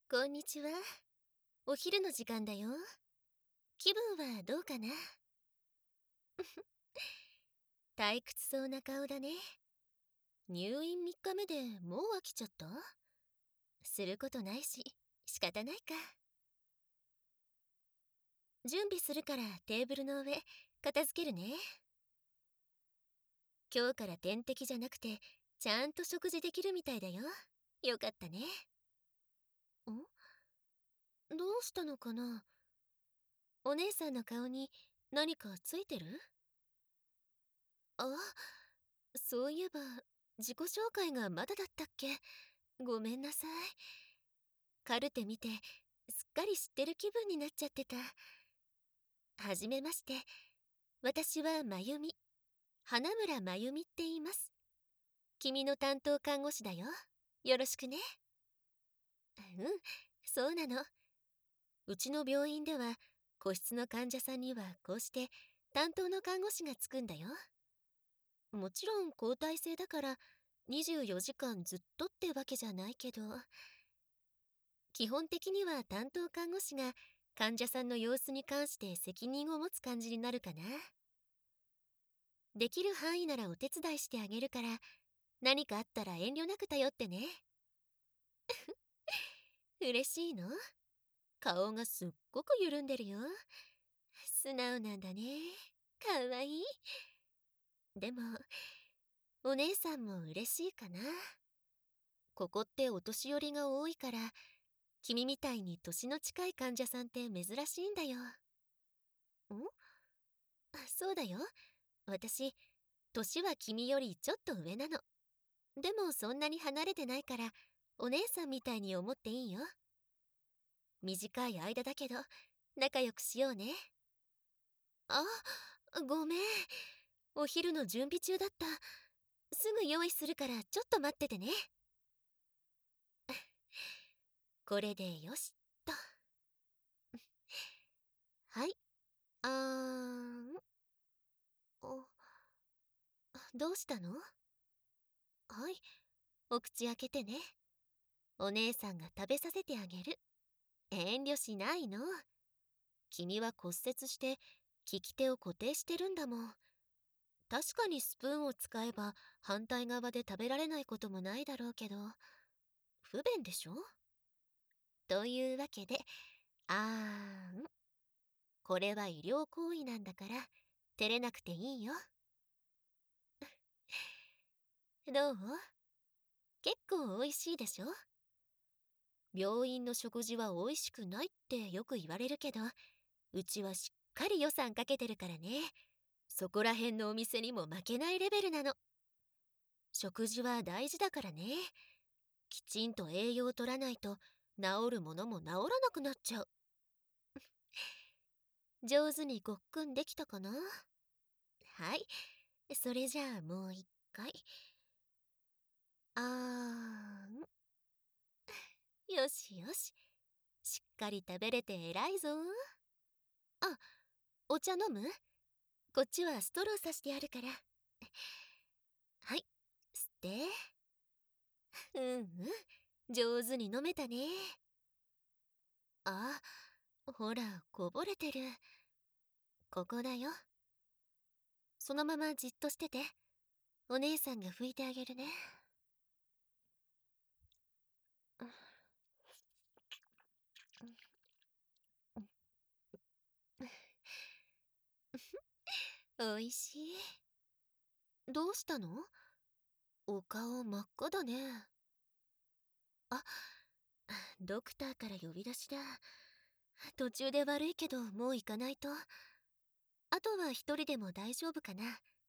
こんにちは。お昼の時間だよ。気分はどうかな？退屈そうな顔だね。入院3日目でもう飽きちゃった？することないし、仕方ないか。準備するからテーブルの上、片付けるね。今日から点滴じゃなくて、ちゃんと食事できるみたいだよ。よかったね。どうしたのかな？お姉さんの顔に何かついてる？あ、そういえば、自己紹介がまだだったっけ？ごめんなさい。カルテ見て、すっかり知ってる気分になっちゃってた。はじめまして。私はまゆみ。花村まゆみって言います。君の担当看護師だよ。よろしくね。うん、そうなの。うちの病院では、個室の患者さんにはこうして担当の看護師がつくんだよ。もちろん交代制だから24時間ずっとってわけじゃないけど、基本的には担当看護師が患者さんの様子に関して責任を持つ感じになるかな。できる範囲ならお手伝いしてあげるから、何かあったら遠慮なく頼ってね。嬉しいの？顔がすっごく緩んでるよ。素直なんだね。かわいい。でも、お姉さんも嬉しいかな。ここってお年寄りが多いから、君みたいに年の近い患者さんって珍しいんだよ。そうだよ。私、年は君よりちょっと上なの。でもそんなに離れてないから、お姉さんみたいに思っていいよ。短い間だけど、仲良くしようね。あ、ごめん。お昼の準備中だった。すぐ用意するからちょっと待っててね。これでよしっと。はい。あーん。おどうしたの？はい。お口開けてね。お姉さんが食べさせてあげる。遠慮しないの。君は骨折して利き手を固定してるんだもん。確かにスプーンを使えば反対側で食べられないこともないだろうけど、不便でしょ？というわけで、これは医療行為なんだから、照れなくていいよ。どう？結構美味しいでしょ？病院の食事は美味しくないってよく言われるけど、うちはしっかり予算かけてるからね。そこら辺のお店にも負けないレベルなの。食事は大事だからね。きちんと栄養を取らないと治るものも治らなくなっちゃう。上手にごっくんできたかな？はい。それじゃあもう一回。あよしよし。しっかり食べれて偉いぞ。あ、お茶飲む？こっちはストローさしてあるから。はい、吸って。上手に飲めたね。あ、ほら、こぼれてる。ここだよ。そのままじっとしてて。お姉さんが拭いてあげるね。おいしい。どうしたの？お顔真っ赤だね。あ、ドクターから呼び出しだ。途中で悪いけどもう行かないと。あとは一人でも大丈夫かな。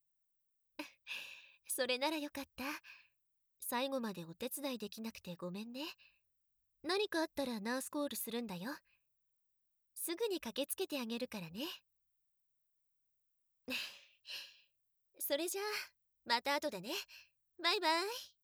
それならよかった。最後までお手伝いできなくてごめんね。何かあったらナースコールするんだよ。すぐに駆けつけてあげるからね。それじゃあ、また後でね。バイバイ。